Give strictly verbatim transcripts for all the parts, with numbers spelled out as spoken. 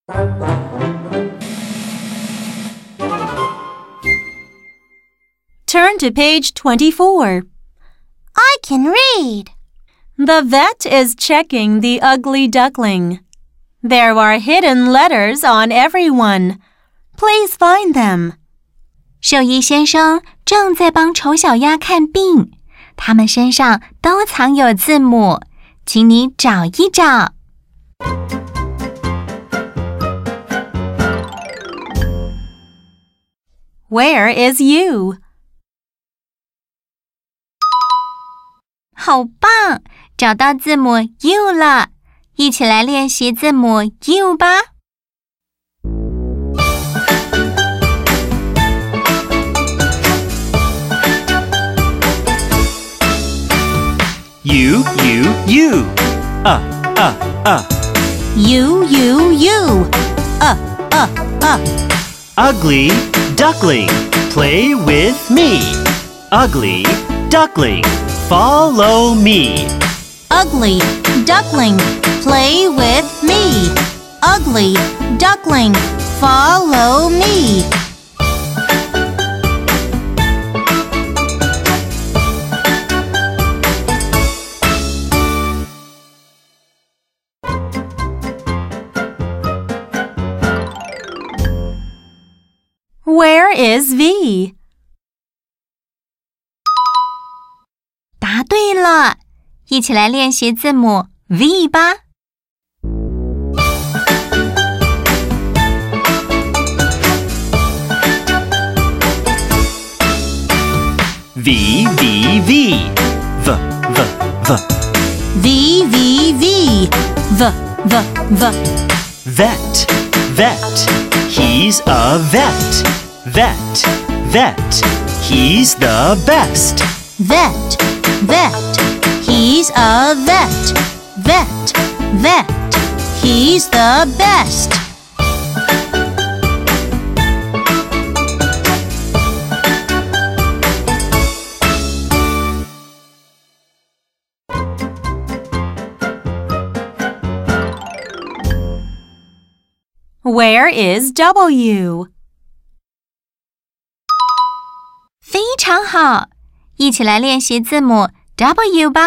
Turn to page twenty-four. I can read. The vet is checking the ugly duckling. There are hidden letters on everyone. Please find them. 兽医先生正在帮丑小鸭看病，他们身上都藏有字母，请你找一找。 Where is you? 好棒，找到字母 U 了，一起来练习字母 U 吧。 U, U, U. Uh, uh, uh. U, U, U. Uh, uh, uh. Ugly duckling, play with me. Ugly duckling, follow me. Ugly duckling, play with me. Ugly duckling, follow me. Where is V? 答对了，一起来练习字母 V 吧。 V, V, V. V, V, V. V, V, V. V, V, V. Vet, vet. He's a vet. Vet, vet. He's the best. Vet, vet. He's a vet. Vet, vet. He's the best. Where is W? 非常好，一起来练习字母 W 吧。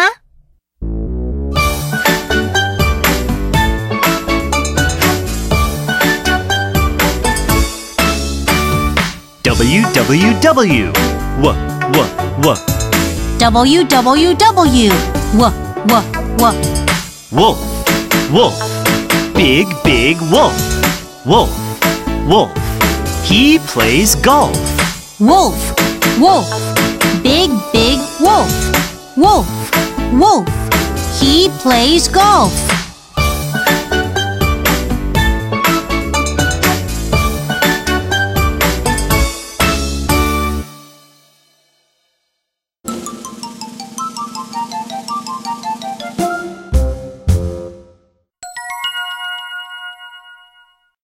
W, W, W. W, W, W. W, W, W. W, W, W. Wolf, wolf. Big, big wolf. Wolf, wolf. He plays golf. Wolf, wolf. Big, big wolf. Wolf, wolf. He plays golf.